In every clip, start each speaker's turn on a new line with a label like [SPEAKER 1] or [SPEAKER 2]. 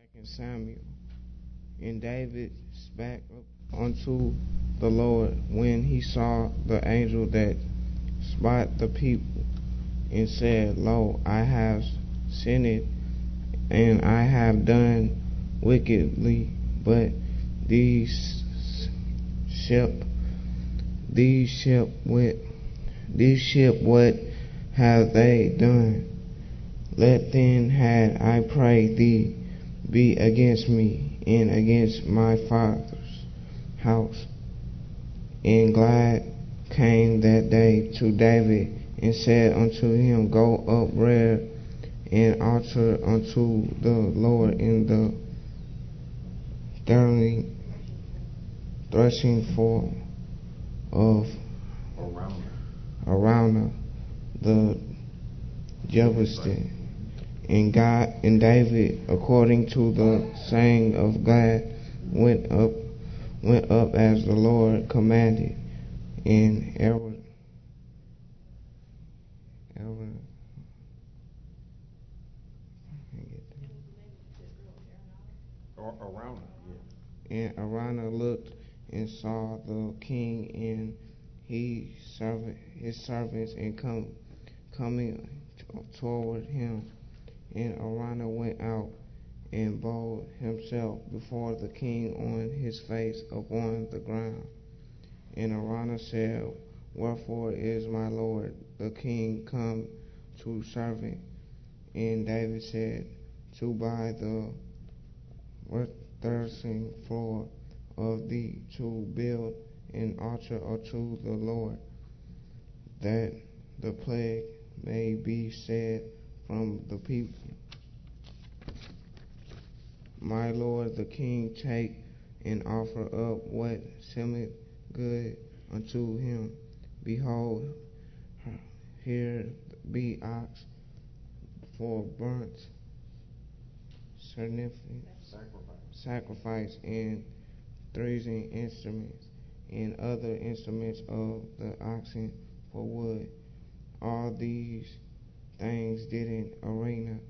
[SPEAKER 1] 2 Samuel. And David spake up unto the Lord when he saw the angel that smote the people, and said, Lo, I have sinned, and I have done wickedly. But these what have they done? Let then had I pray thee be against me and against my father's house. And Gad came that day to David and said unto him, Go up, rear an altar unto the Lord in the threshing floor of Araunah the Jebusite. And David, according to the saying of Gad, went up as the Lord commanded. And Araunah looked and saw the king and his servants and coming toward him. And Araunah went out and bowed himself before the king on his face upon the ground. And Araunah said, Wherefore is my lord the king come to serve him? And David said, To buy the threshing floor of thee, to build an altar unto the Lord, that the plague may be said from the people. My lord the king take and offer up what seemeth good unto him. Behold, here be ox for burnt sacrifice, and threshing instruments, and other instruments of the oxen for wood. All these things did Araunah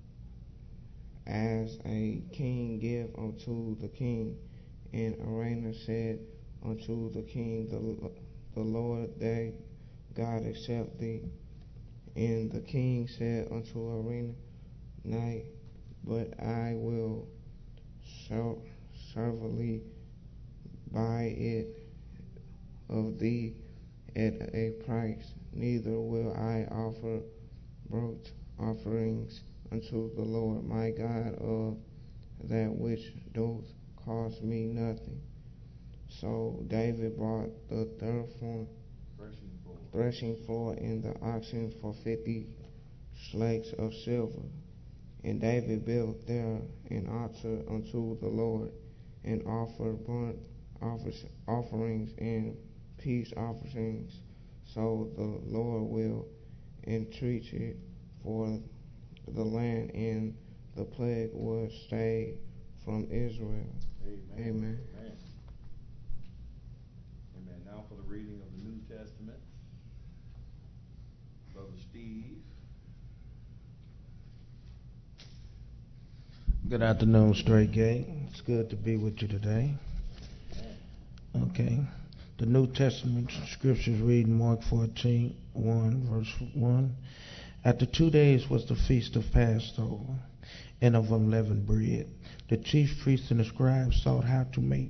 [SPEAKER 1] as a king give unto the king. And Araunah said unto the king, The Lord thy God accept thee. And the king said unto Araunah, Nay, but I will servilely buy it of thee at a price, neither will I offer burnt offerings unto the Lord my God of that which doth cost me nothing. So David bought the threshing floor and the oxen for 50 shekels of silver. And David built there an altar unto the Lord, and offered burnt offerings and peace offerings. So the Lord will entreat it for the land, and the plague was stayed from Israel. Amen.
[SPEAKER 2] Amen. Now for the reading of the New Testament, Brother Steve.
[SPEAKER 3] Good afternoon, Straight Gate. It's good to be with you today. Okay. The New Testament scriptures read Mark 14:1, verse 1. After 2 days was the feast of Passover and of unleavened bread. The chief priests and the scribes sought how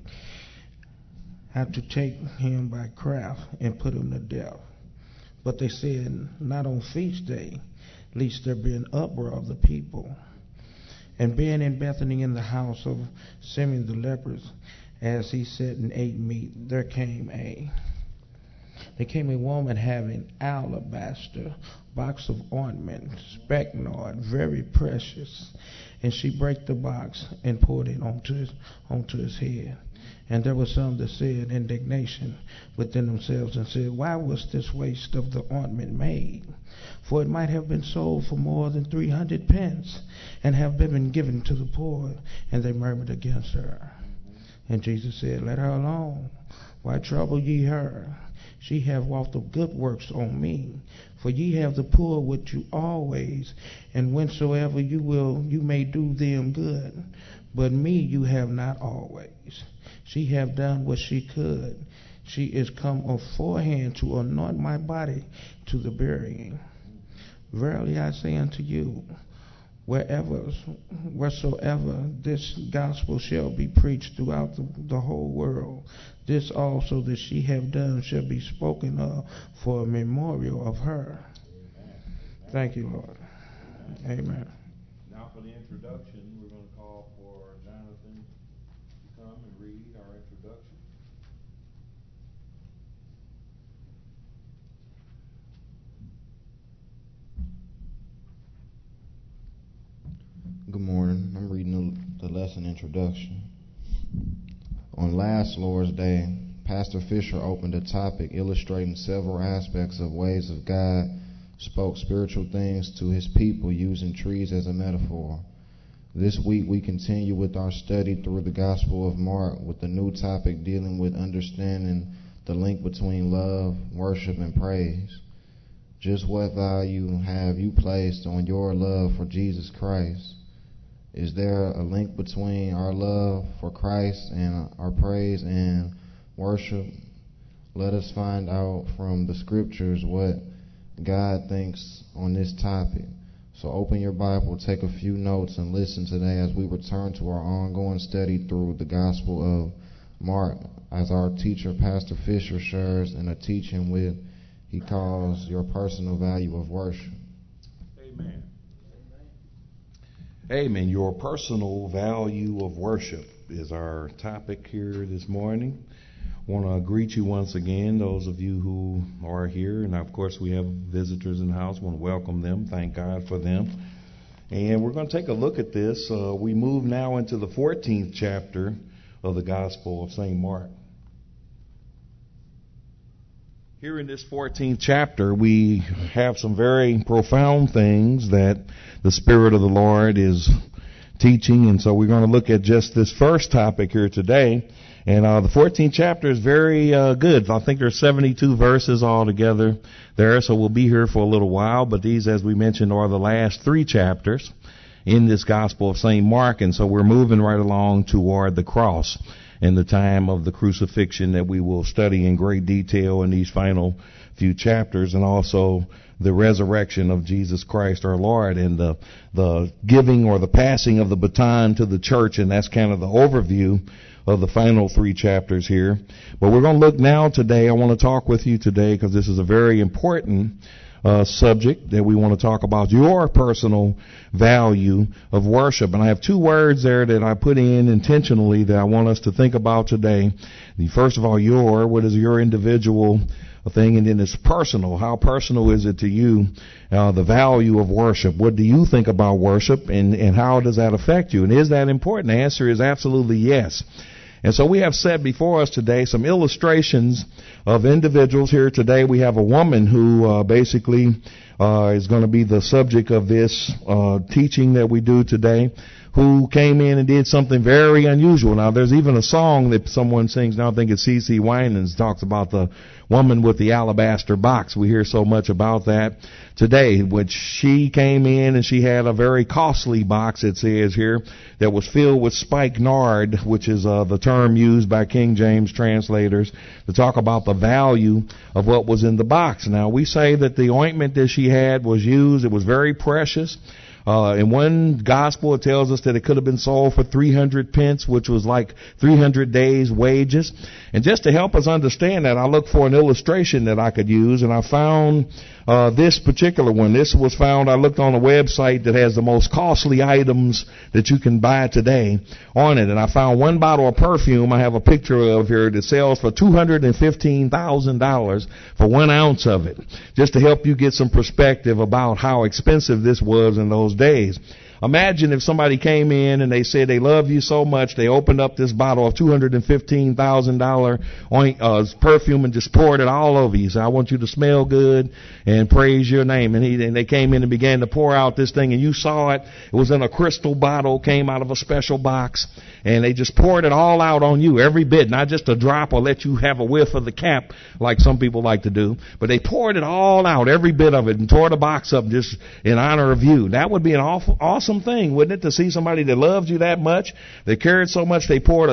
[SPEAKER 3] to take him by craft and put him to death. But they said, Not on feast day, lest there be an uproar of the people. And being in Bethany in the house of Simeon the leper, as he sat and ate meat, there came a woman having alabaster box of ointment, spikenard, very precious. And she brake the box and poured it onto his head. And there were some that said indignation within themselves and said, Why was this waste of the ointment made? For it might have been sold for more than 300 pence and have been given to the poor. And they murmured against her. And Jesus said, Let her alone. Why trouble ye her? She hath wrought of good works on me. For ye have the poor with you always, and whensoever you will, you may do them good. But me you have not always. She have done what she could. She is come aforehand to anoint my body to the burying. Verily I say unto you, wheresoever this gospel shall be preached throughout the whole world, this also that she have done shall be spoken of for a memorial of her.
[SPEAKER 2] Amen.
[SPEAKER 3] Thank you, Lord. Amen.
[SPEAKER 2] Now for the introduction, we're going to call for Jonathan to come and read our introduction.
[SPEAKER 4] Good morning. I'm reading the lesson introduction. On last Lord's Day, Pastor Fisher opened a topic illustrating several aspects of ways of God spoke spiritual things to his people using trees as a metaphor. This week we continue with our study through the Gospel of Mark with the new topic dealing with understanding the link between love, worship, and praise. Just what value have you placed on your love for Jesus Christ? Is there a link between our love for Christ and our praise and worship? Let us find out from the scriptures what God thinks on this topic. So open your Bible, take a few notes, and listen today as we return to our ongoing study through the Gospel of Mark, as our teacher, Pastor Fisher, shares in a teaching with he calls your personal value of worship.
[SPEAKER 5] Amen. Amen. Your personal value of worship is our topic here this morning. I want to greet you once again, those of you who are here. And, of course, we have visitors in the house. I want to welcome them. Thank God for them. And we're going to take a look at this. We move now into the 14th chapter of the Gospel of St. Mark. Here in this 14th chapter, we have some very profound things that the Spirit of the Lord is teaching. And so we're going to look at just this first topic here today. And the 14th chapter is very good. I think there's 72 verses altogether there, so we'll be here for a little while. But these, as we mentioned, are the last 3 chapters in this Gospel of St. Mark. And so we're moving right along toward the cross and the time of the crucifixion that we will study in great detail in these final few chapters, and also the resurrection of Jesus Christ our Lord and the giving or the passing of the baton to the church. And that's kind of the overview of the final 3 chapters here. But we're going to look now today. I want to talk with you today because this is a very important subject that we want to talk about, your personal value of worship. And I have 2 words there that I put in intentionally that I want us to think about today. First of all, what is your individual thing, and then it's personal. How personal is it to you, the value of worship? What do you think about worship, and how does that affect you? And is that important? The answer is absolutely yes. And so we have set before us today some illustrations of individuals here today. We have a woman who basically is going to be the subject of this teaching that we do today, who came in and did something very unusual. Now, there's even a song that someone sings now, I think it's C.C. Winans, talks about the woman with the alabaster box. We hear so much about that today, which she came in and she had a very costly box, it says here, that was filled with spikenard, which is the term used by King James translators to talk about the value of what was in the box. Now, we say that the ointment that she had was used, it was very precious. In one gospel, it tells us that it could have been sold for 300 pence, which was like 300 days' wages. And just to help us understand that, I looked for an illustration that I could use, and I found this particular one. This was found, I looked on a website that has the most costly items that you can buy today on it. And I found one bottle of perfume I have a picture of here that sells for $215,000 for 1 ounce of it, just to help you get some perspective about how expensive this was in those days. imagine if somebody came in and they said they love you so much, they opened up this bottle of $215,000 perfume and just poured it all over you. So I want you to smell good and praise your name. And they came in and began to pour out this thing, and you saw it. It was in a crystal bottle, came out of a special box, and they just poured it all out on you, every bit, not just a drop or let you have a whiff of the cap like some people like to do, but they poured it all out, every bit of it, and tore the box up just in honor of you. That would be an awesome thing, wouldn't it, to see somebody that loved you that much, they cared so much, they poured a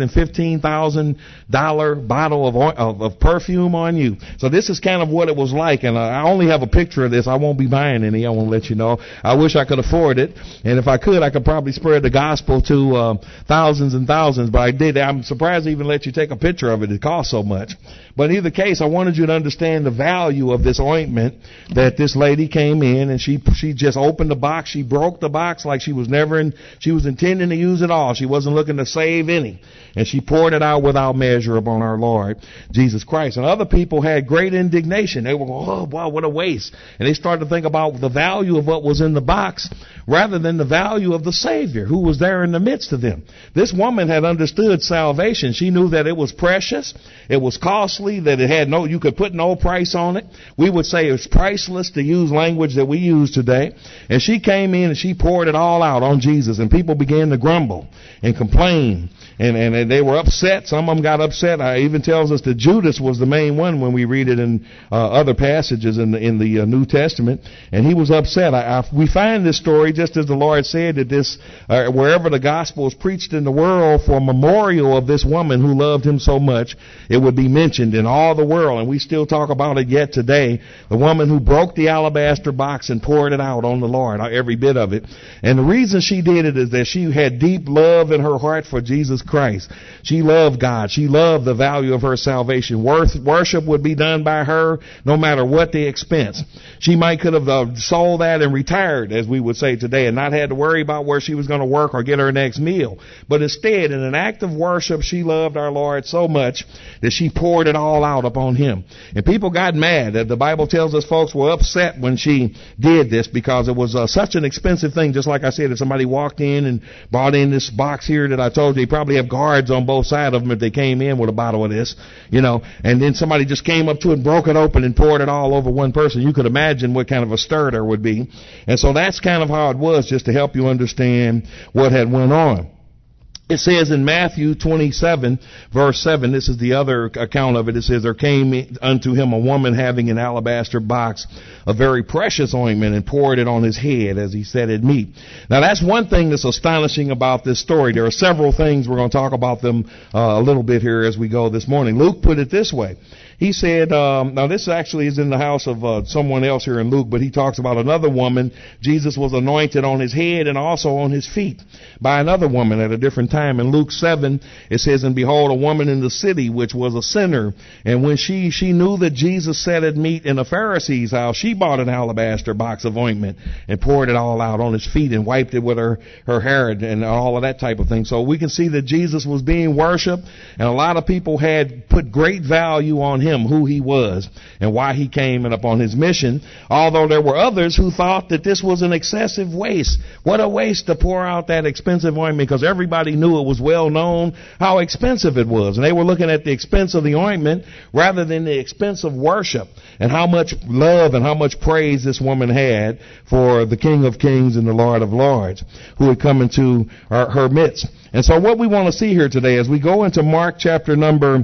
[SPEAKER 5] $215,000 bottle of perfume on you. So this is kind of what it was like, and I only have a picture of this. I won't be buying any. I want to let you know. I wish I could afford it, and if I could, I could probably spread the gospel to thousands and thousands, but I did. I'm surprised I even let you take a picture of it. It cost so much. But in either case, I wanted you to understand the value of this ointment, that this lady came in and she just opened the box. She broke the box like she was intending to use it all. She wasn't looking to save any. And she poured it out without measure upon our Lord Jesus Christ. And other people had great indignation. They were going, oh, wow, what a waste. And they started to think about the value of what was in the box rather than the value of the Savior who was there in the midst of them. This woman had understood salvation. She knew that it was precious, it was costly, that it had you could put no price on it. We would say it's priceless, to use language that we use today. And she came in and she poured it all out on Jesus, and people began to grumble and complain. And they were upset. Some of them got upset. It even tells us that Judas was the main one when we read it in other passages in the New Testament. And he was upset. We find this story just as the Lord said, that this wherever the gospel is preached in the world, for a memorial of this woman who loved him so much, it would be mentioned in all the world. And we still talk about it yet today. The woman who broke the alabaster box and poured it out on the Lord, every bit of it. And the reason she did it is that she had deep love in her heart for Jesus Christ. She loved God. She loved the value of her salvation. Worship would be done by her no matter what the expense. She might could have sold that and retired, as we would say today, and not had to worry about where she was going to work or get her next meal. But instead, in an act of worship, she loved our Lord so much that she poured it all out upon him. And people got mad. The Bible tells us folks were upset when she did this because it was such an expensive thing. Just like I said, if somebody walked in and brought in this box here that I told you, they probably have guards on both sides of them if they came in with a bottle of this, and then somebody just came up to it and broke it open and poured it all over one person. You could imagine what kind of a stir there would be. And so that's kind of how it was, just to help you understand what had went on. It says in Matthew 27, verse 7, this is the other account of it. It says, there came unto him a woman having an alabaster box, a very precious ointment, and poured it on his head as he sat at meat. Now that's one thing that's astonishing about this story. There are several things. We're going to talk about them a little bit here as we go this morning. Luke put it this way. He said, now this actually is in the house of someone else here in Luke, but he talks about another woman. Jesus was anointed on his head and also on his feet by another woman at a different time. In Luke 7, it says, and behold, a woman in the city which was a sinner. And when she knew that Jesus sat at meat in a Pharisee's house, she bought an alabaster box of ointment and poured it all out on his feet and wiped it with her hair and all of that type of thing. So we can see that Jesus was being worshiped, and a lot of people had put great value on him, who he was and why he came and upon his mission, although there were others who thought that this was an excessive waste. What a waste to pour out that expensive ointment, because everybody knew it was well known how expensive it was, and they were looking at the expense of the ointment rather than the expense of worship, and how much love and how much praise this woman had for the King of Kings and the Lord of Lords who had come into her midst. And so what we want to see here today, as we go into Mark chapter number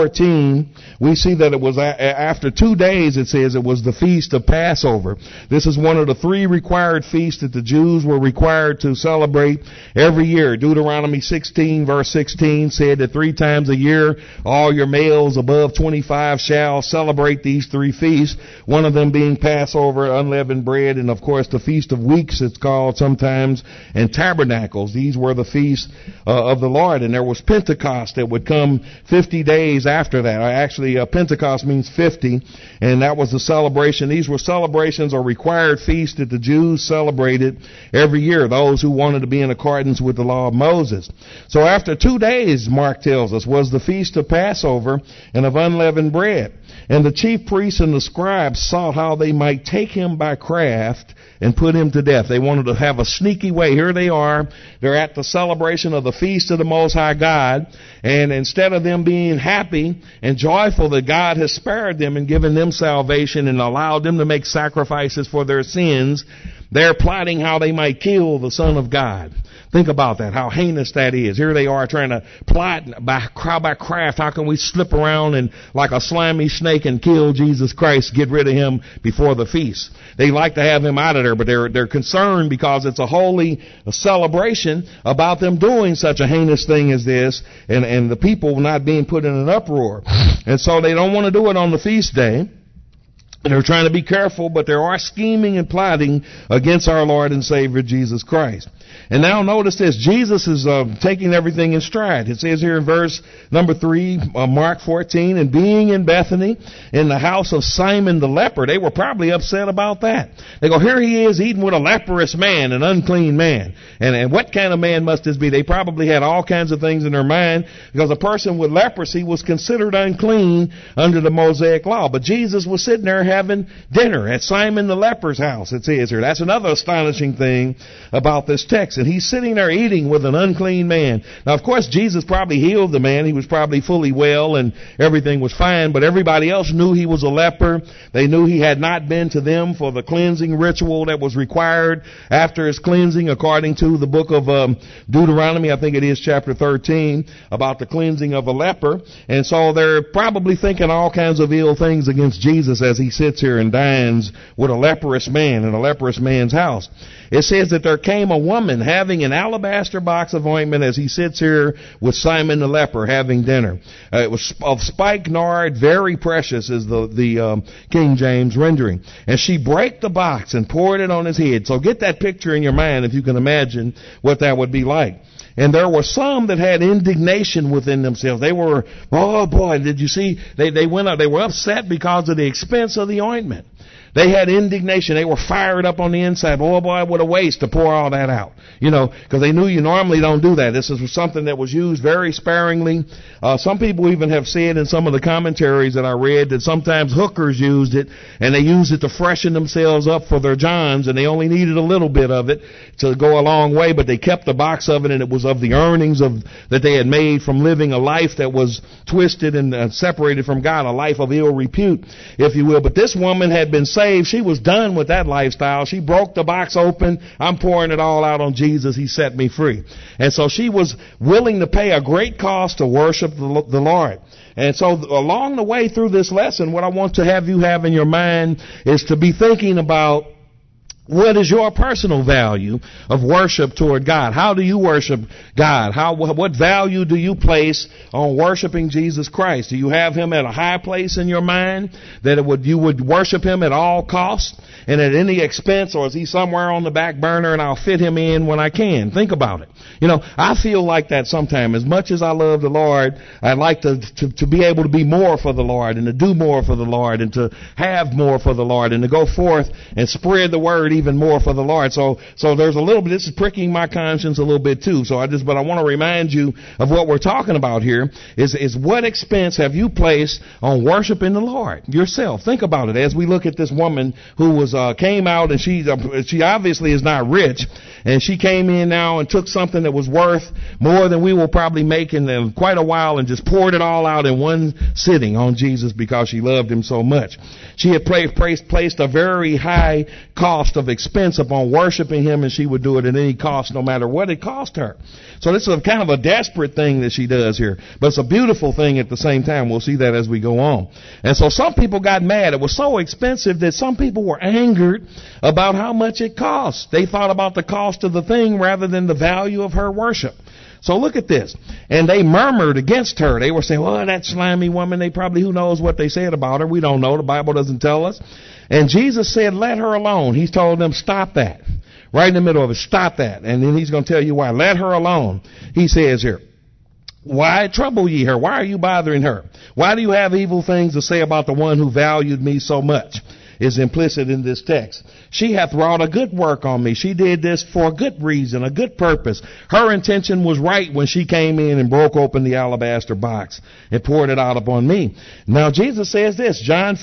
[SPEAKER 5] 14, we see that it was after 2 days, it says it was the feast of Passover. This is one of the 3 required feasts that the Jews were required to celebrate every year. Deuteronomy 16 verse 16 said that 3 times a year all your males above 25 shall celebrate these 3 feasts, one of them being Passover, unleavened bread, and of course the Feast of Weeks it's called sometimes, and Tabernacles. These were the feasts of the Lord. And there was Pentecost that would come 50 days after that. Actually, Pentecost Pentecost means 50, and that was the celebration. These were celebrations or required feasts that the Jews celebrated every year, those who wanted to be in accordance with the law of Moses. So after 2 days, Mark tells us, was the feast of Passover and of unleavened bread. And the chief priests and the scribes sought how they might take him by craft and put him to death. They wanted to have a sneaky way. Here they are. They're at the celebration of the feast of the Most High God. And instead of them being happy and joyful that God has spared them and given them salvation and allowed them to make sacrifices for their sins, they're plotting how they might kill the Son of God. Think about that, how heinous that is. Here they are trying to plot by craft. How can we slip around and like a slimy snake and kill Jesus Christ, get rid of him before the feast? They like to have him out of there, but they're concerned because it's a holy celebration about them doing such a heinous thing as this and the people not being put in an uproar. And so they don't want to do it on the feast day. They're trying to be careful, but they are scheming and plotting against our Lord and Savior Jesus Christ. And now notice this. Jesus is taking everything in stride. It says here in verse number 3, Mark 14, and being in Bethany in the house of Simon the leper. They were probably upset about that. They go, here he is eating with a leprous man, an unclean man. And what kind of man must this be? They probably had all kinds of things in their mind because a person with leprosy was considered unclean under the Mosaic law. But Jesus was sitting there having dinner at Simon the leper's house, it says here. That's another astonishing thing about this text. And he's sitting there eating with an unclean man. Now, of course, Jesus probably healed the man. He was probably fully well and everything was fine. But everybody else knew he was a leper. They knew he had not been to them for the cleansing ritual that was required after his cleansing, according to the book of Deuteronomy, I think it is chapter 13, about the cleansing of a leper. And so they're probably thinking all kinds of ill things against Jesus as he sits here and dines with a leprous man in a leprous man's house. It says that there came a woman having an alabaster box of ointment as he sits here with Simon the leper having dinner. It was of spikenard, very precious is the King James rendering. And she brake the box and poured it on his head. So get that picture in your mind if you can imagine what that would be like. And there were some that had indignation within themselves. They were, oh boy, did you see? They were upset because of the expense of the ointment. They had indignation. They were fired up on the inside. Oh boy, what a waste to pour all that out. Because they knew you normally don't do that. This is something that was used very sparingly. Some people even have said in some of the commentaries that I read that sometimes hookers used it and they used it to freshen themselves up for their johns and they only needed a little bit of it to go a long way, but they kept the box of it and it was of the earnings that they had made from living a life that was twisted and separated from God, a life of ill repute, if you will. But this woman had been saved. She was done with that lifestyle. She broke the box open. I'm pouring it all out on Jesus. He set me free. And so she was willing to pay a great cost to worship the Lord. And so along the way through this lesson, what I want to have you have in your mind is to be thinking about what is your personal value of worship toward God? How do you worship God? What value do you place on worshiping Jesus Christ? Do you have him at a high place in your mind that you would worship him at all costs and at any expense, or is he somewhere on the back burner and I'll fit him in when I can? Think about it. I feel like that sometimes. As much as I love the Lord, I'd like to be able to be more for the Lord and to do more for the Lord and to have more for the Lord and to go forth and spread the word even more for the Lord. So there's a little bit, this is pricking my conscience a little bit too. But I want to remind you of what we're talking about here is what expense have you placed on worshiping the Lord yourself? Think about it as we look at this woman who came out and she obviously is not rich, and she came in now and took something that was worth more than we will probably make in quite a while and just poured it all out in one sitting on Jesus because she loved him so much. She had placed a very high cost of expense upon worshiping him, and she would do it at any cost no matter what it cost her. So this is a kind of a desperate thing that she does here, but it's a beautiful thing at the same time. We'll see that as we go on. And so some people got mad. It was so expensive that some people were angered about how much it cost. They thought about the cost of the thing rather than the value of her worship. So look at this. And they murmured against her. They were saying, well, that slimy woman, who knows what they said about her. We don't know. The Bible doesn't tell us. And Jesus said, let her alone. He told them, stop that. Right in the middle of it, stop that. And then he's going to tell you why. Let her alone. He says here, Why trouble ye her? Why are you bothering her? Why do you have evil things to say about the one who valued me so much? Is implicit in this text. She hath wrought a good work on me. She did this for a good reason, a good purpose. Her intention was right when she came in and broke open the alabaster box and poured it out upon me. Now Jesus says this, Mark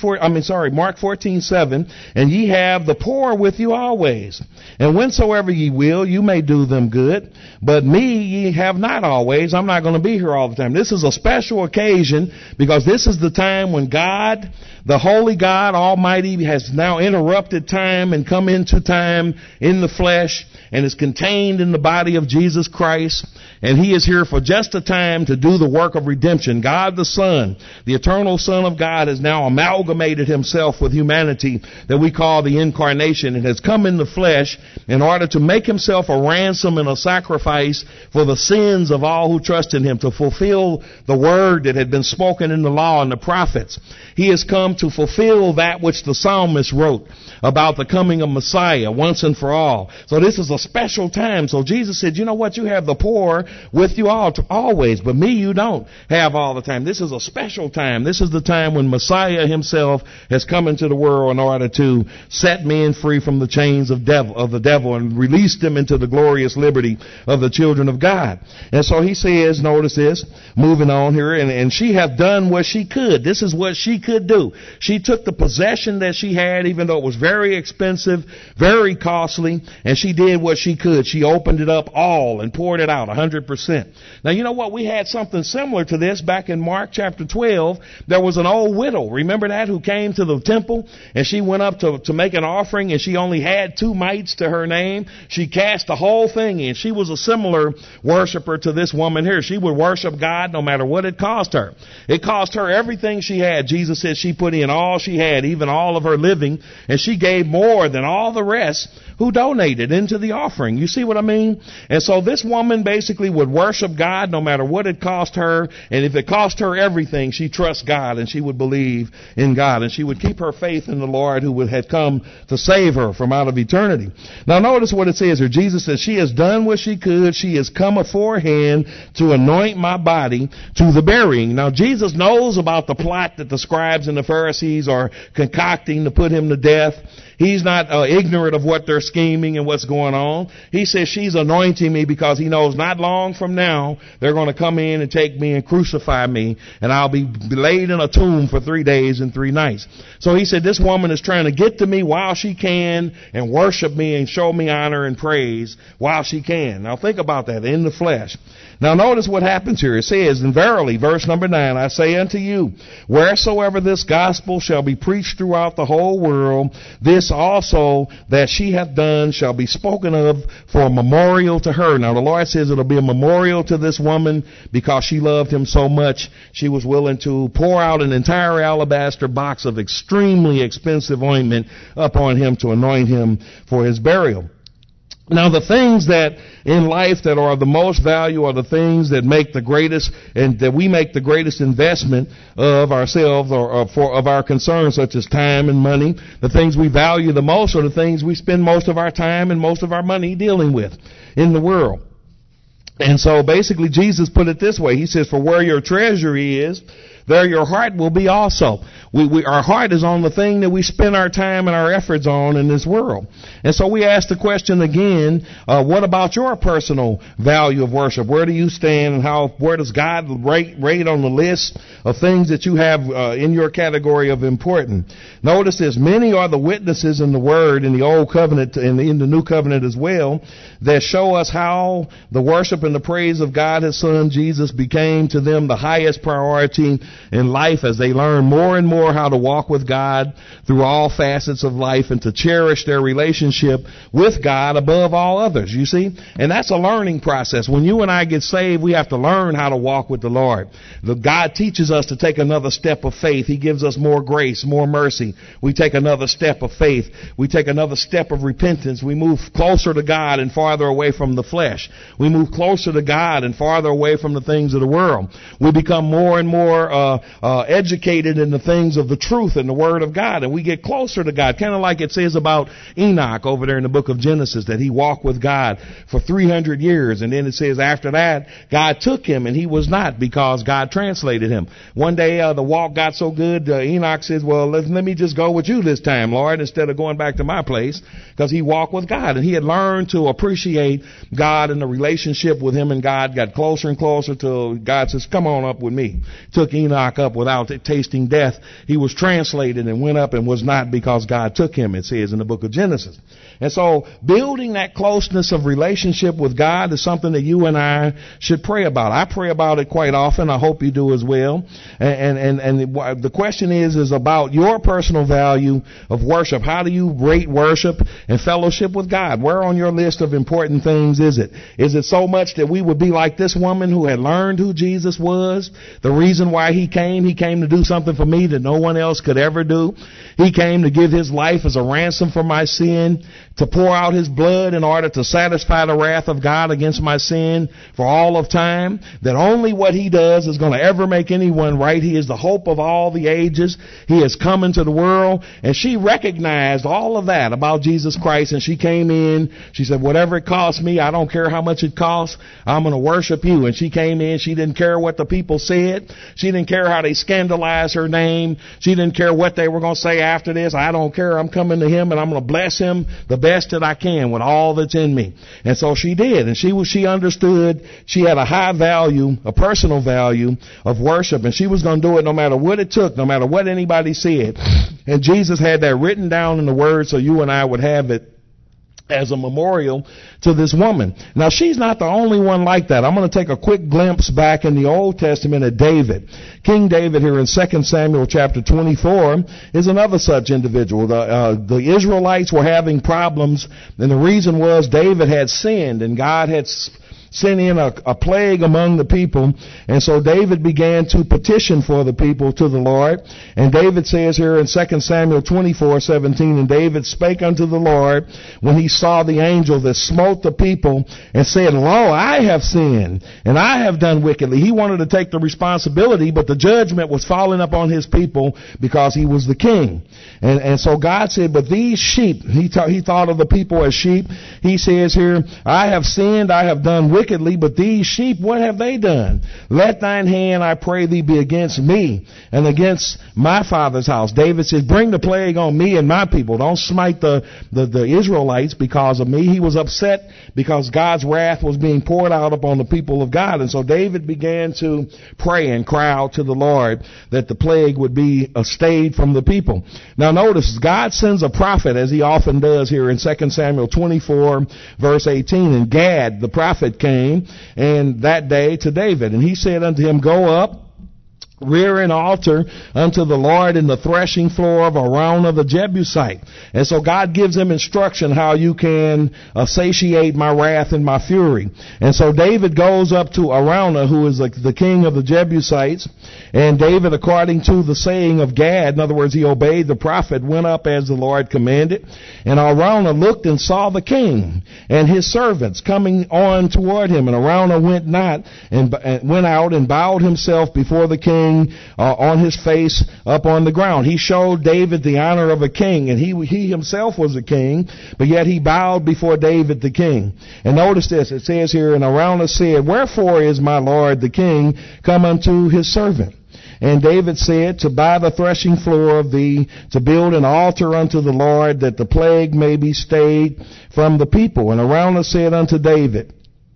[SPEAKER 5] 14:7, and ye have the poor with you always, and whensoever ye will, you may do them good, but me ye have not always. I'm not going to be here all the time. This is a special occasion because this is the time when God, the Holy God Almighty, has now interrupted time and come into time in the flesh and is contained in the body of Jesus Christ. And he is here for just a time to do the work of redemption. God the Son, the eternal Son of God, has now amalgamated himself with humanity that we call the incarnation, and has come in the flesh in order to make himself a ransom and a sacrifice for the sins of all who trust in him, to fulfill the word that had been spoken in the law and the prophets. He has come to fulfill that which the psalmist wrote about the coming of Messiah once and for all. So this is a special time. So Jesus said, you know what? You have the poor with you all always, but me you don't have all the time. This is a special time. This is the time when Messiah himself has come into the world in order to set men free from the chains of the devil and release them into the glorious liberty of the children of God. And so he says, notice this, moving on here, and she hath done what she could. This is what she could do. She took the possession that she had, even though it was very expensive, very costly, and she did what she could. She opened it up all and poured it out 100%. Now, you know what? We had something similar to this back in Mark chapter 12. There was an old widow, remember that, who came to the temple, and she went up to make an offering, and she only had 2 mites to her name. She cast the whole thing in. She was a similar worshiper to this woman here. She would worship God no matter what it cost her. It cost her everything she had. Jesus said she put in all she had, even all of her living, and she gave more than all the rest who donated into the offering. You see what I mean? And so this woman basically would worship God no matter what it cost her, and if it cost her everything, she trusts God and she would believe in God, and she would keep her faith in the Lord who had come to save her from out of eternity. Now notice what it says here. Jesus says she has done what she could. She has come aforehand to anoint my body to the burying. Now Jesus knows about the plot that the scribes and the Pharisees are concocting to put him to death. He's not ignorant of what they're scheming and what's going on. He says she's anointing me because he knows not long from now they're going to come in and take me and crucify me, and I'll be laid in a tomb for 3 days and 3 nights. So he said this woman is trying to get to me while she can and worship me and show me honor and praise while she can. Now think about that, in the flesh. Now notice what happens here. It says, and verily, verse number 9, I say unto you, wheresoever this gospel shall be preached throughout the whole world, this also that she hath done shall be spoken of for a memorial to her. Now the Lord says it'll be a memorial to this woman because she loved him so much. She was willing to pour out an entire alabaster box of extremely expensive ointment upon him to anoint him for his burial. Now the things that in life that are of the most value are the things that make the greatest, and that we make the greatest investment of ourselves or of our concerns, such as time and money. The things we value the most are the things we spend most of our time and most of our money dealing with in the world. And so basically Jesus put it this way. He says, for where your treasury is, there your heart will be also. Our heart is on the thing that we spend our time and our efforts on in this world. And so we ask the question again, what about your personal value of worship? Where do you stand, and where does God rate on the list of things that you have in your category of important? Notice this, many are the witnesses in the Word, in the Old Covenant and in the New Covenant as well, that show us how the worship and the praise of God, His Son, Jesus, became to them the highest priority in life as they learn more and more how to walk with God through all facets of life and to cherish their relationship with God above all others, you see? And that's a learning process. When you and I get saved, we have to learn how to walk with the Lord. God teaches us to take another step of faith. He gives us more grace, more mercy. We take another step of faith. We take another step of repentance. We move closer to God and farther away from the flesh. We move closer to God and farther away from the things of the world. We become more and more educated in the things of the truth and the Word of God, and we get closer to God, kind of like it says about Enoch over there in the book of Genesis, that he walked with God for 300 years, and then it says after that, God took him, and he was not, because God translated him. One day, the walk got so good, Enoch says, well, let me just go with you this time, Lord, instead of going back to my place, because he walked with God, and he had learned to appreciate God, and the relationship with him and God got closer and closer till God says, come on up with me. Took Enoch up without tasting death. He was translated and went up and was not, because God took him, it says in the book of Genesis. And so building that closeness of relationship with God is something that you and I should pray about. I pray about it quite often. I hope you do as well. And the question is about your personal value of worship. How do you rate worship and fellowship with God? Where on your list of important things is it? Is it so much that we would be like this woman who had learned who Jesus was? The reason why he came to do something for me that no one else could ever do. He came to give his life as a ransom for my sin, to pour out his blood in order to satisfy the wrath of God against my sin for all of time, that only what he does is going to ever make anyone right. He is the hope of all the ages. He has come into the world, and she recognized all of that about Jesus Christ, and she came in. She said, whatever it costs me, I don't care how much it costs, I'm going to worship you. And she came in. She didn't care what the people said. She didn't care how they scandalized her name. She didn't care what they were going to say after this. I don't care. I'm coming to him, and I'm going to bless him the best that I can with all that's in me. And so she did. And she understood she had a high value, a personal value of worship, and she was going to do it no matter what it took, no matter what anybody said. And Jesus had that written down in the Word so you and I would have it as a memorial to this woman. Now, she's not the only one like that. I'm going to take a quick glimpse back in the Old Testament at David. King David here in 2 Samuel chapter 24 is another such individual. The Israelites were having problems, and the reason was David had sinned, and God had sent in a plague among the people. And so David began to petition for the people to the Lord. And David says here in 2 Samuel 24:17, and David spake unto the Lord when he saw the angel that smote the people, and said, Lo, I have sinned, and I have done wickedly. He wanted to take the responsibility, but the judgment was falling upon his people because he was the king. And so God said, but these sheep, he thought of the people as sheep. He says here, I have sinned, I have done wickedly, but these sheep, what have they done? Let thine hand, I pray thee, be against me and against my father's house. David said, bring the plague on me and my people. Don't smite the Israelites because of me. He was upset because God's wrath was being poured out upon the people of God. And so David began to pray and cry out to the Lord that the plague would be stayed from the people. Now notice, God sends a prophet, as he often does here in 2 Samuel 24 verse 18. And Gad, the prophet, came and that day to David, and he said unto him, go up, rear an altar unto the Lord in the threshing floor of Araunah the Jebusite. And so God gives him instruction how you can satiate my wrath and my fury. And so David goes up to Araunah, who is the king of the Jebusites. And David, according to the saying of Gad, in other words, he obeyed the prophet, went up as the Lord commanded. And Araunah looked and saw the king and his servants coming on toward him. And Araunah went not and went out and bowed himself before the king on his face up on the ground. He showed David the honor of a king, and he himself was a king, but yet he bowed before David the king. And notice this, it says here, and Araunah said, wherefore is my lord the king come unto his servant? And David said, to buy the threshing floor of thee, to build an altar unto the Lord, that the plague may be stayed from the people. And Araunah said unto David,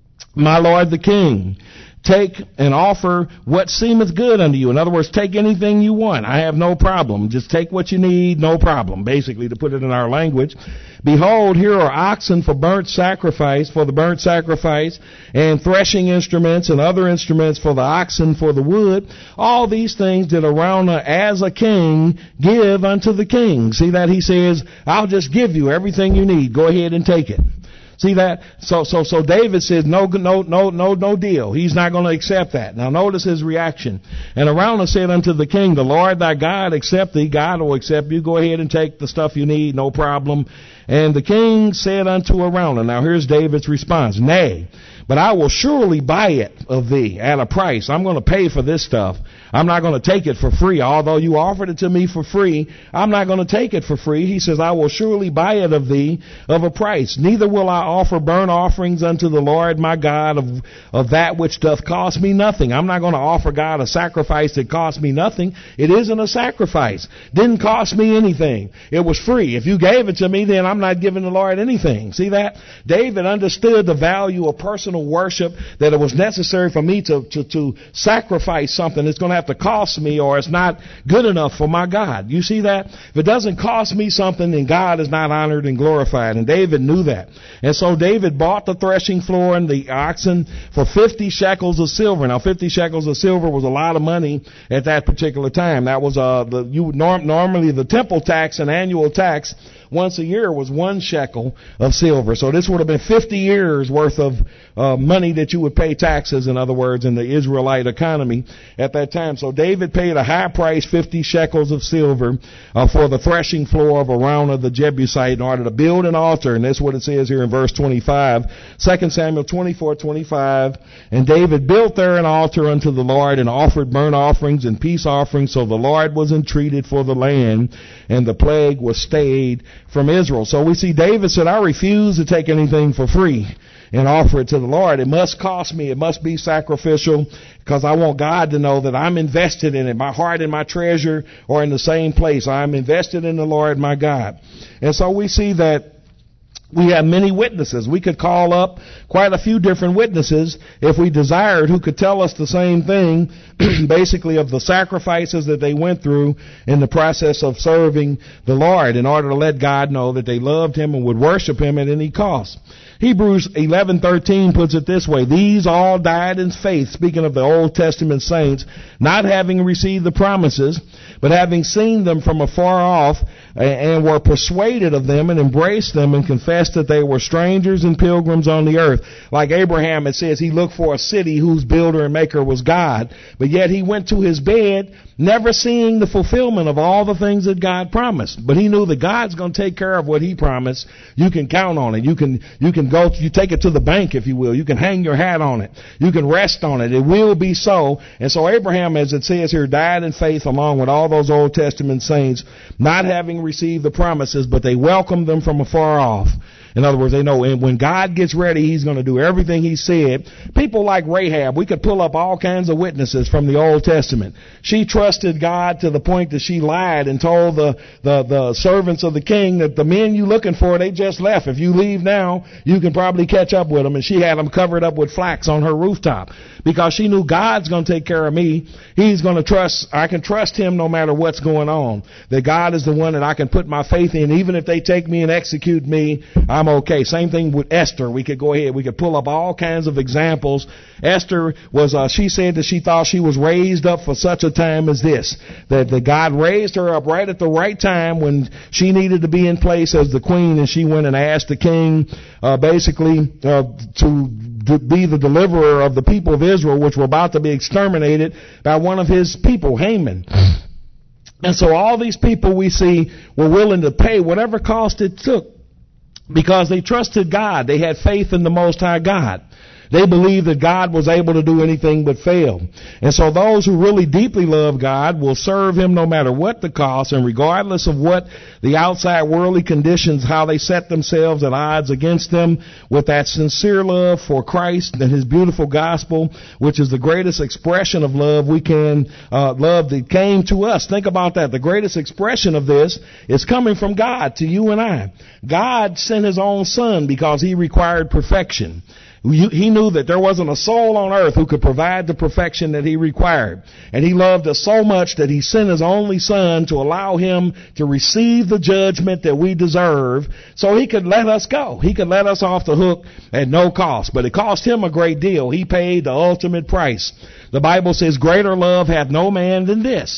[SPEAKER 5] my lord the king, take and offer what seemeth good unto you. In other words, take anything you want. I have no problem. Just take what you need, no problem, basically, to put it in our language. Behold, here are oxen for burnt sacrifice, for the burnt sacrifice, and threshing instruments and other instruments for the oxen for the wood. All these things did Araunah as a king give unto the king. See that? He says, I'll just give you everything you need. Go ahead and take it. See that? So David says, no deal. He's not going to accept that. Now notice his reaction. And Araunah said unto the king, the Lord thy God accept thee. God will accept you. Go ahead and take the stuff you need. No problem. And the king said unto Araunah, now here's David's response. Nay, but I will surely buy it of thee at a price. I'm going to pay for this stuff. I'm not going to take it for free. Although you offered it to me for free, I'm not going to take it for free. He says, I will surely buy it of thee of a price. Neither will I offer burnt offerings unto the Lord my God of that which doth cost me nothing. I'm not going to offer God a sacrifice that cost me nothing. It isn't a sacrifice. Didn't cost me anything. It was free. If you gave it to me, then I'm not giving the Lord anything. See that? David understood the value of personal worship, that it was necessary for me to sacrifice something. It's going to have to cost me, or it's not good enough for my God. You see that? If it doesn't cost me something, then God is not honored and glorified. And David knew that. And so David bought the threshing floor and the oxen for 50 shekels of silver. Now 50 shekels of silver was a lot of money at that particular time. That was normally the temple tax, an annual tax once a year, was 1 shekel of silver. So this would have been 50 years worth of money that you would pay taxes, in other words, in the Israelite economy at that time. So David paid a high price, 50 shekels of silver, for the threshing floor of Araunah the Jebusite in order to build an altar. And that's what it says here in verse 25. 2 Samuel 24:25. And David built there an altar unto the Lord and offered burnt offerings and peace offerings. So the Lord was entreated for the land, and the plague was stayed from Israel. So we see David said, I refuse to take anything for free and offer it to the Lord. It must cost me. It must be sacrificial, because I want God to know that I'm invested in it. My heart and my treasure are in the same place. I'm invested in the Lord my God. And so we see that we have many witnesses. We could call up quite a few different witnesses if we desired, who could tell us the same thing, basically, of the sacrifices that they went through in the process of serving the Lord in order to let God know that they loved him and would worship him at any cost. Hebrews 11:13 puts it this way: these all died in faith, speaking of the Old Testament saints, not having received the promises, but having seen them from afar off, and were persuaded of them and embraced them and confessed that they were strangers and pilgrims on the earth. Like Abraham, it says he looked for a city whose builder and maker was God, but yet he went to his bed never seeing the fulfillment of all the things that God promised. But he knew that God's going to take care of what he promised. You can count on it. You can go, you take it to the bank, if you will. You can hang your hat on it. You can rest on it. It will be so. And so Abraham, as it says here, died in faith along with all those Old Testament saints, not having received the promises, but they welcomed them from afar off. In other words, they know when God gets ready, he's going to do everything he said. People like Rahab, we could pull up all kinds of witnesses from the Old Testament. She trusted God to the point that she lied and told the servants of the king that the men you looking for, they just left. If you leave now, you can probably catch up with them. And she had them covered up with flax on her rooftop, because she knew God's going to take care of me. He's going to trust, I can trust him no matter what's going on. That God is the one that I can put my faith in. Even if they take me and execute me, I'm okay. Same thing with Esther. We could go ahead. We could pull up all kinds of examples. Esther was, she said that she thought she was raised up for such a time as this. That God raised her up right at the right time when she needed to be in place as the queen, and she went and asked the king, to be the deliverer of the people of Israel, which were about to be exterminated by one of his people, Haman. And so all these people we see were willing to pay whatever cost it took, because they trusted God. They had faith in the Most High God. They believed that God was able to do anything but fail. And so those who really deeply love God will serve him no matter what the cost, and regardless of what the outside worldly conditions, how they set themselves at odds against them, with that sincere love for Christ and his beautiful gospel, which is the greatest expression of love we can, love that came to us. Think about that. The greatest expression of this is coming from God to you and I. God sent his own son because he required perfection. He knew that there wasn't a soul on earth who could provide the perfection that he required. And he loved us so much that he sent his only son to allow him to receive the judgment that we deserve, so he could let us go. He could let us off the hook at no cost. But it cost him a great deal. He paid the ultimate price. The Bible says, greater love hath no man than this,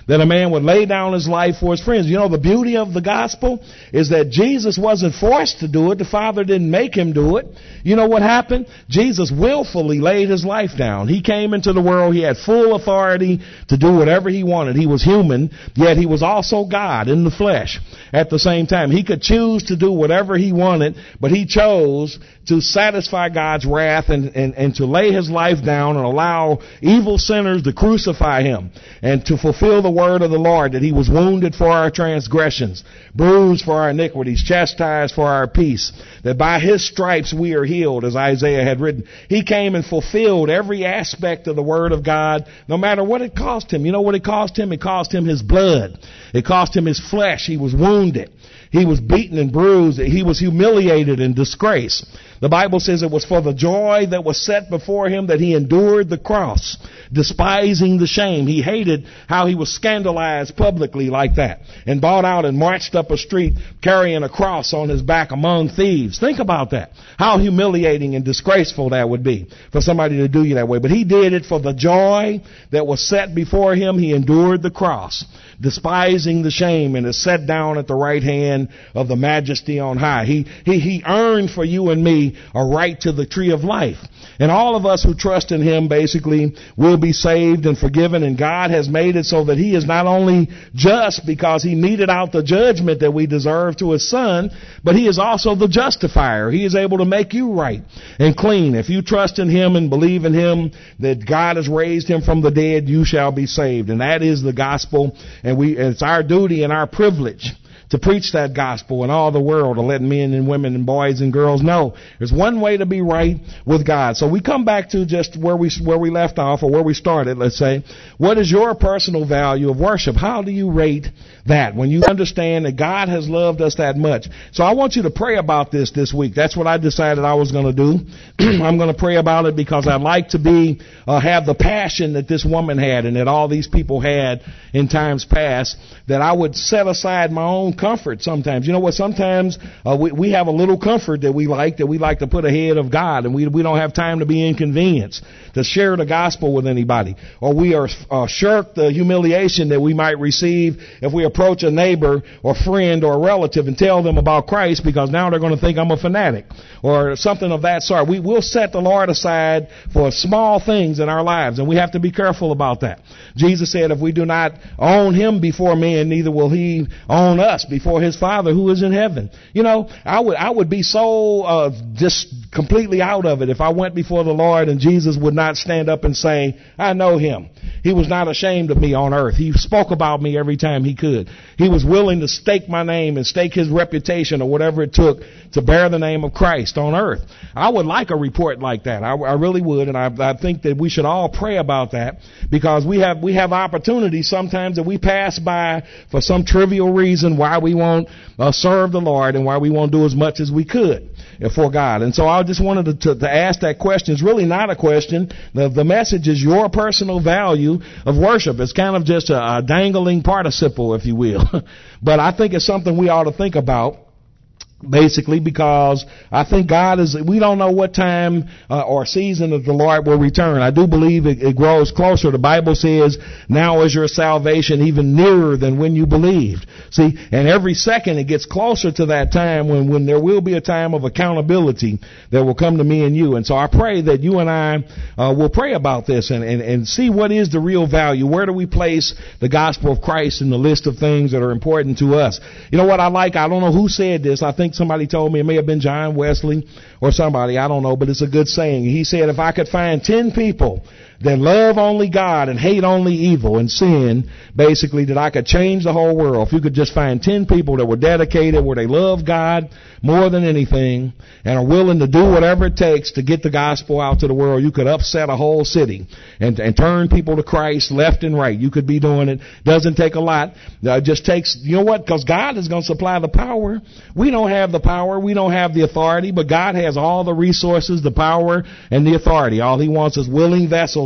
[SPEAKER 5] that a man would lay down his life for his friends. You know, the beauty of the gospel is that Jesus wasn't forced to do it. The Father didn't make him do it. You know what happened? Jesus willfully laid his life down. He came into the world. He had full authority to do whatever he wanted. He was human, yet he was also God in the flesh at the same time. He could choose to do whatever he wanted, but he chose to satisfy God's wrath and to lay his life down and allow evil sinners to crucify him and to fulfill the word of the Lord, that he was wounded for our transgressions, bruised for our iniquities, chastised for our peace, that by his stripes we are healed, as Isaiah had written. He came and fulfilled every aspect of the word of God, no matter what it cost him. You know what it cost him? It cost him his blood. It cost him his flesh. He was wounded. He was beaten and bruised. He was humiliated and disgraced. The Bible says it was for the joy that was set before him that he endured the cross, despising the shame. He hated how he was scandalized publicly like that and brought out and marched up a street carrying a cross on his back among thieves. Think about that. How humiliating and disgraceful that would be for somebody to do you that way. But he did it for the joy that was set before him. He endured the cross, despising the shame, and is set down at the right hand of the majesty on high. He earned for you and me a right to the tree of life. And all of us who trust in him basically will be saved and forgiven. And God has made it so that he is not only just because he meted out the judgment that we deserve to his son, but he is also the justifier. He is able to make you right and clean. If you trust in him and believe in him that God has raised him from the dead, you shall be saved. And that is the gospel. And it's our duty and our privilege to preach that gospel in all the world, to let men and women and boys and girls know there's one way to be right with God. So we come back to just where we left off, or where we started, let's say. What is your personal value of worship? How do you rate that when you understand that God has loved us that much? So I want you to pray about this week. That's what I decided I was going to do. I'm going to pray about it because I'd like to have the passion that this woman had and that all these people had in times past, that I would set aside my own comfort sometimes. You know what? Sometimes we have a little comfort that we like to put ahead of God, and we don't have time to be inconvenienced to share the gospel with anybody. Or we are shirk the humiliation that we might receive if we approach a neighbor or friend or a relative and tell them about Christ, because now they're going to think I'm a fanatic or something of that sort. We will set the Lord aside for small things in our lives, and we have to be careful about that. Jesus said if we do not own him before men, neither will he own us before his Father who is in heaven. You know, I would be so just completely out of it if I went before the Lord and Jesus would not stand up and say, I know him. He was not ashamed of me on earth. He spoke about me every time he could. He was willing to stake my name and stake his reputation or whatever it took to bear the name of Christ on earth. I would like a report like that. I really would, and I think that we should all pray about that, because we have opportunities sometimes that we pass by for some trivial reason why we won't serve the Lord and why we won't do as much as we could for God. And so I just wanted to ask that question. It's really not a question. The message is your personal value of worship. It's kind of just a dangling participle, if you will. But I think it's something we ought to think about, basically, because I think we don't know what time or season of the Lord will return. I do believe it grows closer. The Bible says, now is your salvation even nearer than when you believed. See, and every second it gets closer to that time when there will be a time of accountability that will come to me and you. And so I pray that you and I will pray about this and see what is the real value. Where do we place the gospel of Christ in the list of things that are important to us? You know what I like? I don't know who said this. I think somebody told me, it may have been John Wesley or somebody, I don't know, but it's a good saying. He said, if I could find 10 people that love only God and hate only evil and sin, basically, that I could change the whole world. If you could just find 10 people that were dedicated, where they love God more than anything and are willing to do whatever it takes to get the gospel out to the world, you could upset a whole city and turn people to Christ left and right. You could be doing it. Doesn't take a lot. It just takes, you know what? Because God is going to supply the power. We don't have the power. We don't have the authority, but God has all the resources, the power, and the authority. All he wants is willing vessels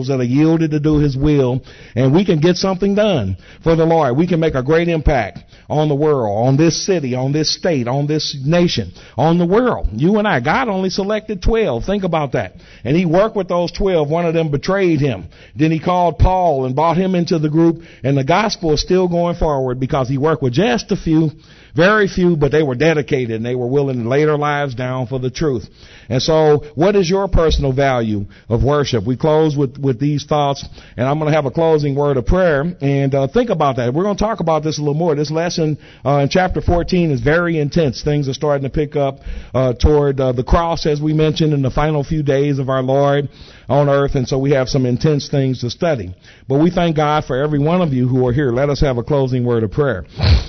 [SPEAKER 5] vessels that are yielded to do his will, and we can get something done for the Lord. We can make a great impact on the world, on this city, on this state, on this nation, on the world. You and I, God only selected 12. Think about that. And he worked with those 12. One of them betrayed him. Then he called Paul and brought him into the group, and the gospel is still going forward because he worked with just a few, very few, but they were dedicated and they were willing to lay their lives down for the truth. And so what is your personal value of worship? We close with these thoughts, and I'm going to have a closing word of prayer. And think about that. We're going to talk about this a little more. This lesson in chapter 14 is very intense. Things are starting to pick up toward the cross, as we mentioned, in the final few days of our Lord on earth. And so we have some intense things to study. But we thank God for every one of you who are here. Let us have a closing word of prayer.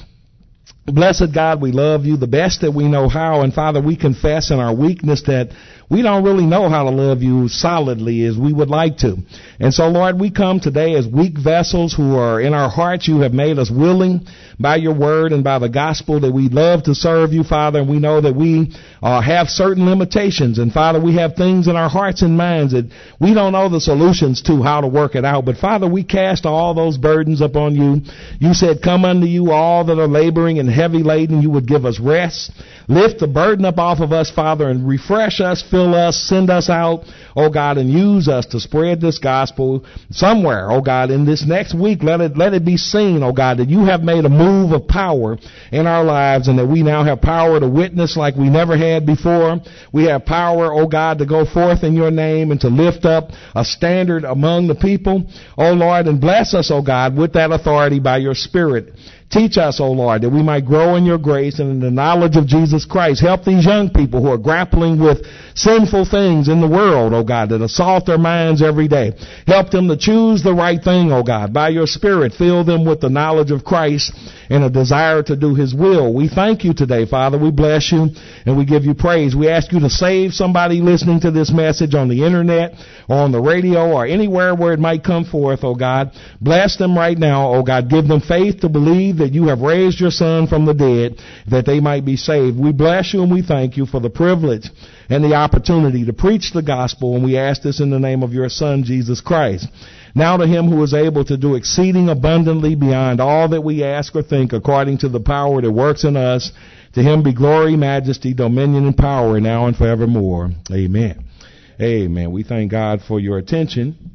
[SPEAKER 5] Blessed God, we love you the best that we know how. And Father, we confess in our weakness that we don't really know how to love you solidly as we would like to. And so, Lord, we come today as weak vessels who are in our hearts. You have made us willing by your word and by the gospel that we love to serve you, Father. And we know that we have certain limitations. And Father, we have things in our hearts and minds that we don't know the solutions to, how to work it out. But Father, we cast all those burdens upon you. You said, come unto you all that are laboring and heavy laden. You would give us rest. Lift the burden up off of us, Father, and refresh us, fill us, send us out, oh God, and use us to spread this gospel somewhere, oh God, in this next week. Let it be seen, oh God, that you have made a move of power in our lives, and that we now have power to witness like we never had before. We have power, oh God, to go forth in your name and to lift up a standard among the people, oh Lord, and bless us, oh God, with that authority by your Spirit. Teach us, O Lord, that we might grow in your grace and in the knowledge of Jesus Christ. Help these young people who are grappling with sinful things in the world, O God, that assault their minds every day. Help them to choose the right thing, O God. By your Spirit, fill them with the knowledge of Christ and a desire to do his will. We thank you today, Father. We bless you and we give you praise. We ask you to save somebody listening to this message on the internet or on the radio or anywhere where it might come forth, O God. Bless them right now, O God. Give them faith to believe that you have raised your Son from the dead, that they might be saved. We bless you and we thank you for the privilege and the opportunity to preach the gospel, and we ask this in the name of your Son, Jesus Christ. Now to him who is able to do exceeding abundantly beyond all that we ask or think, according to the power that works in us, to him be glory, majesty, dominion, and power now and forevermore. Amen. Amen. We thank God for your attention.